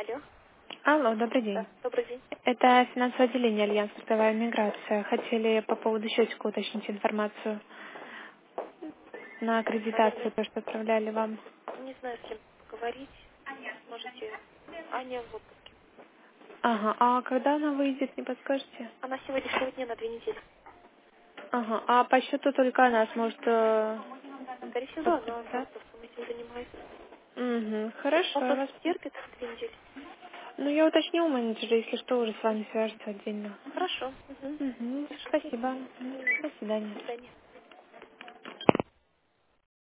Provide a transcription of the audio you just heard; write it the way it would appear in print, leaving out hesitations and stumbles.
Алло. Алло, добрый Да, день. добрый день. Это финансовое отделение Альянс Трудовая миграция. Хотели по поводу счетчика уточнить информацию на аккредитацию, Наверное, то, что отправляли вам. не знаю, с кем поговорить. Можете... Аня в отпуске. Ага, а когда она выйдет, не подскажете? Она сегодняшнего дня на 2 недели. Ага, а по счету только она сможет Скорее всего, она подписать? просто этим занимается. Угу, Он хорошо, я просто вас... терпит 2 недели. Ну, я уточню у менеджера, если что, уже с вами свяжется отдельно. Хорошо. Угу. Угу, Хорошо. спасибо. До До свидания. свидания.